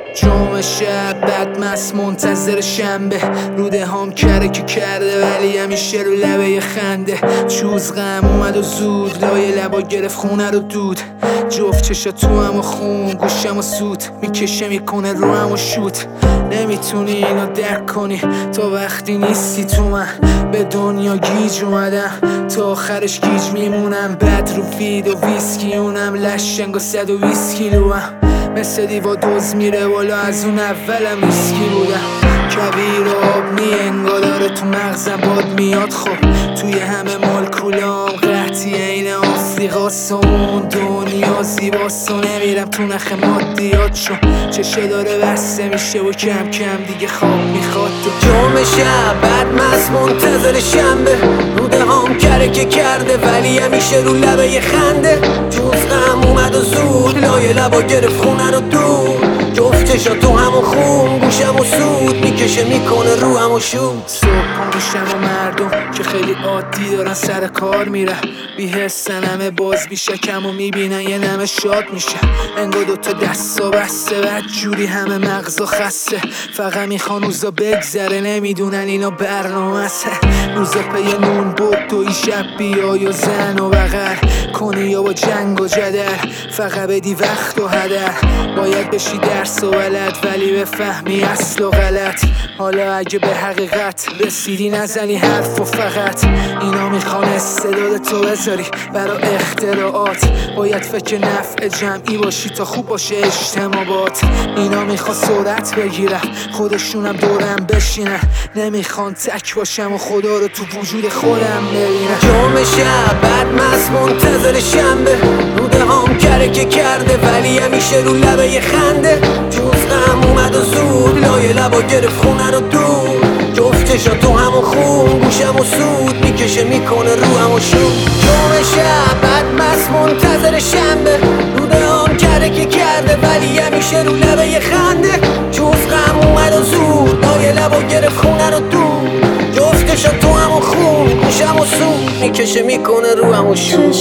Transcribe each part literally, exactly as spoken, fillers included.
جمعه شب بدمست منتظر شنبه، روده هم کره که کرده ولی همیشه رو لبه خنده. چوز غم اومد و زود لای لبا گرفت خونه رو دود. جفت چشا تو هم و خون گوشم و سود میکشه میکنه رو هم و شوت. نمیتونی اینو درک کنی تا وقتی نیستی تو من. به دنیا گیج اومدم تا آخرش گیج میمونم. بد رو فید و ویسکی اونم لشنگ و صد و بیست کیلوام. مثل دیوا دوز میره بالا از اون اولم ریسکی بودم. کویر و آب می انگار داره تو مغزم باد میاد. خب توی همه مالکولام قحطی این آفریقاست و اون دنیا زیباست و نمیرم تو نخ مادیات شو. چشه داره بسته میشه و کم کم دیگه خواب میخواد. تو جمعه شب بدمست منتظر شنبه، روده هم کره که کرده ولی همیشه رو لبه خنده. جوز غم اومد و زود لای لبا گرفت خونه رو دور. جفت چشا تو همون خون گوشم و سود میکشه میکنه رو هم و شود. صبح پا میشم و مردم که خیلی عادی دارن سر کار میرن، بی حسن همه باز بی شکم و میبینن یه نمه شاد میشه. انگار دوتا دستا بسته بد جوری همه مغزا خسته. فقط میخوان روزا بگذره نمیدونن اینا برنامه است. روزا پی نون بود توی شب بیای و زن و بغل کنی یا با جنگ و جدل. فقط بدی وقت و هدر باید بشی درس و ولد ولی بفهمی اصل و غلط. حالا اگه به حقیقت رسیدی نزنی حرف و فقط اینا میخوان استعداد تو بذاری برا اختراعات. باید فکر نفع جمعی باشی تا خوب باشه اجتماعات. اینا میخوان سرعت بگیرن خودشونم دورم بشینن. نمیخوان تک باشم و خدا رو تو وجود خودم ببینم. جمعه شب بدمست منتظر شنبه، روده هم کره که کرده ولی همیشه رو لبه خنده. جوز غم اومد و زود لای لبا گرفت خونه رو دور. جفت چشا تو همون خون گوشم و سود میکشه میکنه رو هم و شود. جمعه شب بدمست منتظر شنبه، روده هم کره که کرده ولی همیشه رو لبه خنده. جوز غم اومد و زود لای لبا گرفت خونه رو دور. جفت چشا تو همون خون گوشم و سود میکشه میکنه رو هم و شود.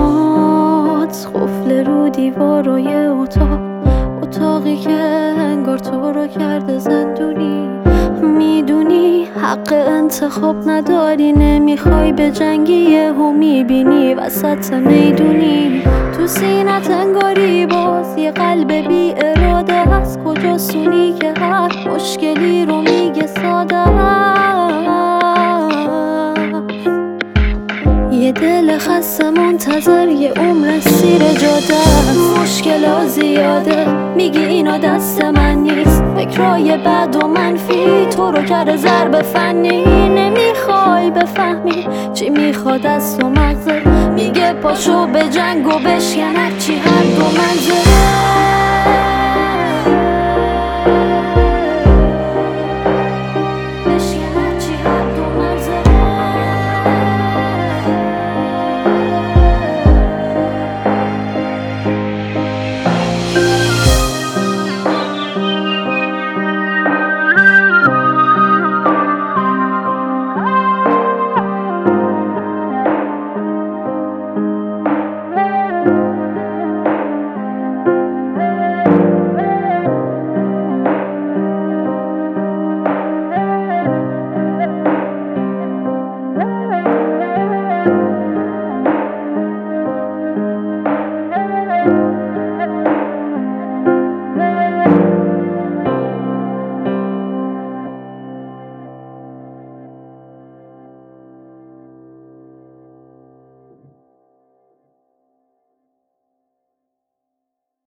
چشمات قفل رو دیوارای اتاق، اتاقی که انگار تو رو کرده زندونی. میدونی حق انتخاب نداری، نمیخوای به جنگی یهو میبینی وسط میدونی. تو سینت انگاری باز یه قلب بی اراده هست. کجا سونی که هر مشکلی رو میگه ساده هست. یه دل خسته منتظر یه عمر سیر جاده است. مشکلات زیاده میگی اینا دست من نیست. فکرای بد و منفی تو رو کرده ضرب فنی. نمیخوای بفهمی چی میخواد از تو مغزت. میگه پاشو به جنگ و بشکن هرچی هر دو منظره.